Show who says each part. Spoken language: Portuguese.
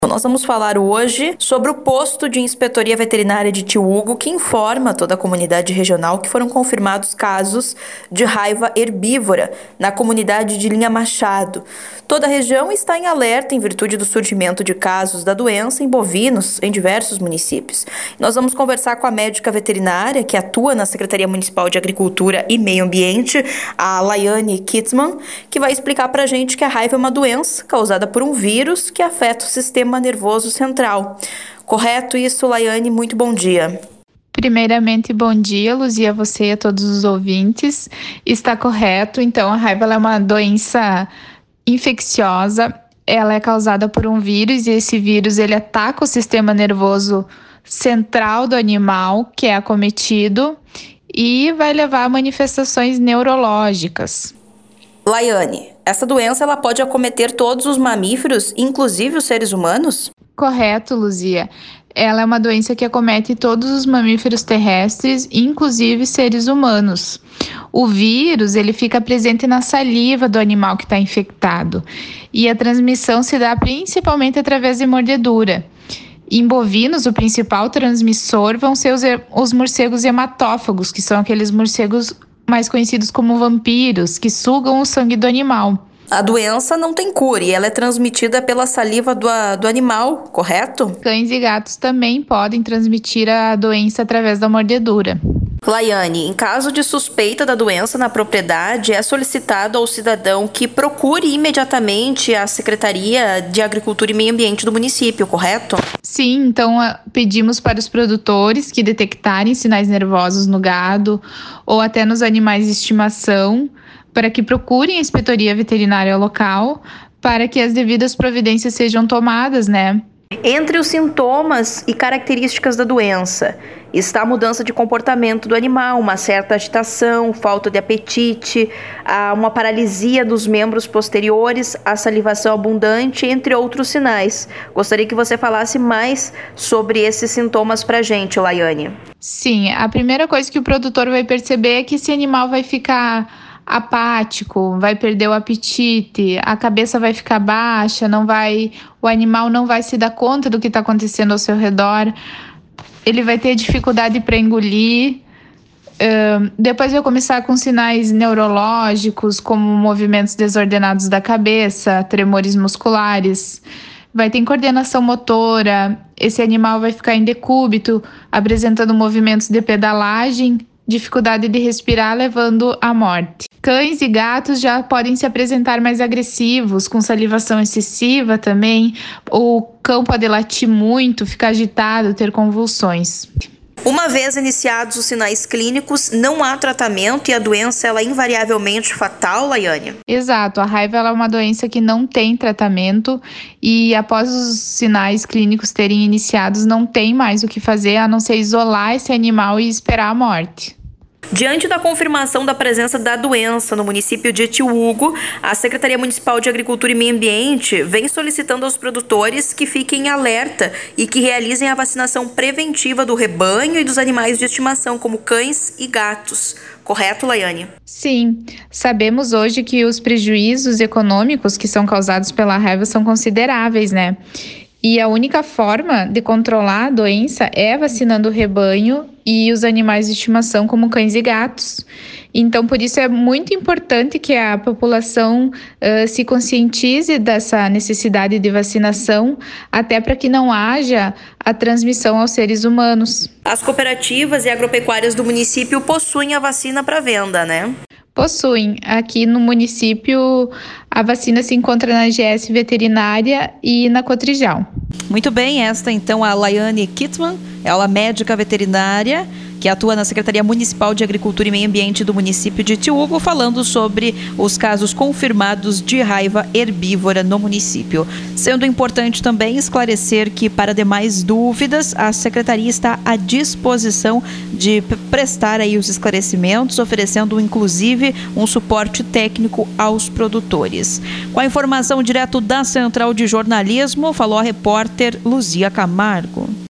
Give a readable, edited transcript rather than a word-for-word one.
Speaker 1: Nós vamos falar hoje sobre o posto de Inspetoria Veterinária de Tio Hugo, que informa toda a comunidade regional que foram confirmados casos de raiva herbívora na comunidade de Linha Machado. Toda a região está em alerta em virtude do surgimento de casos da doença em bovinos em diversos municípios. Nós vamos conversar com a médica veterinária que atua na Secretaria Municipal de Agricultura e Meio Ambiente, a Laiane Kitzmann, que vai explicar para a gente que a raiva é uma doença causada por um vírus que afeta o sistema nervoso central. Correto isso, Laiane? Muito bom dia.
Speaker 2: Primeiramente, bom dia, Luzia, a você e a todos os ouvintes. Está correto, então a raiva é uma doença infecciosa, ela é causada por um vírus e esse vírus ele ataca o sistema nervoso central do animal que é acometido e vai levar a manifestações neurológicas.
Speaker 1: Laiane, essa doença ela pode acometer todos os mamíferos, inclusive os seres humanos?
Speaker 2: Correto, Luzia. Ela é uma doença que acomete todos os mamíferos terrestres, inclusive seres humanos. O vírus ele fica presente na saliva do animal que está infectado e a transmissão se dá principalmente através de mordedura. Em bovinos, o principal transmissor vão ser os morcegos hematófagos, que são aqueles morcegos mais conhecidos como vampiros, que sugam o sangue do animal.
Speaker 1: A doença não tem cura e ela é transmitida pela saliva do animal, correto?
Speaker 2: Cães e gatos também podem transmitir a doença através da mordedura.
Speaker 1: Laiane, em caso de suspeita da doença na propriedade, é solicitado ao cidadão que procure imediatamente a Secretaria de Agricultura e Meio Ambiente do município, correto?
Speaker 2: Sim, então pedimos para os produtores que detectarem sinais nervosos no gado ou até nos animais de estimação, para que procurem a inspetoria veterinária local para que as devidas providências sejam tomadas, né?
Speaker 1: Entre os sintomas e características da doença está a mudança de comportamento do animal, uma certa agitação, falta de apetite, uma paralisia dos membros posteriores, a salivação abundante, entre outros sinais. Gostaria que você falasse mais sobre esses sintomas para a gente, Laiane.
Speaker 2: Sim, a primeira coisa que o produtor vai perceber é que esse animal vai ficar apático, vai perder o apetite, a cabeça vai ficar baixa, o animal não vai se dar conta do que está acontecendo ao seu redor, ele vai ter dificuldade para engolir, depois vai começar com sinais neurológicos, como movimentos desordenados da cabeça, tremores musculares, vai ter incoordenação motora, esse animal vai ficar em decúbito, apresentando movimentos de pedalagem, dificuldade de respirar, levando à morte. Cães e gatos já podem se apresentar mais agressivos, com salivação excessiva também. O cão pode latir muito, ficar agitado, ter convulsões.
Speaker 1: Uma vez iniciados os sinais clínicos, não há tratamento e a doença ela é invariavelmente fatal, Laiane?
Speaker 2: Exato, a raiva ela é uma doença que não tem tratamento e após os sinais clínicos terem iniciados, não tem mais o que fazer a não ser isolar esse animal e esperar a morte.
Speaker 1: Diante da confirmação da presença da doença no município de Tio Hugo, a Secretaria Municipal de Agricultura e Meio Ambiente vem solicitando aos produtores que fiquem em alerta e que realizem a vacinação preventiva do rebanho e dos animais de estimação, como cães e gatos. Correto, Laiane?
Speaker 2: Sim, sabemos hoje que os prejuízos econômicos que são causados pela raiva são consideráveis, né? E a única forma de controlar a doença é vacinando o rebanho e os animais de estimação, como cães e gatos. Então, por isso é muito importante que a população se conscientize dessa necessidade de vacinação, até para que não haja a transmissão aos seres humanos.
Speaker 1: As cooperativas e agropecuárias do município possuem a vacina para venda, né?
Speaker 2: Possuem. Aqui no município, a vacina se encontra na GS Veterinária e na Cotrijal.
Speaker 1: Muito bem, esta então a Laiane Kitzmann, ela é médica veterinária que atua na Secretaria Municipal de Agricultura e Meio Ambiente do município de Tio Hugo, falando sobre os casos confirmados de raiva herbívora no município. Sendo importante também esclarecer que, para demais dúvidas, a Secretaria está à disposição de prestar aí os esclarecimentos, oferecendo inclusive um suporte técnico aos produtores. Com a informação direto da Central de Jornalismo, falou a repórter Luzia Camargo.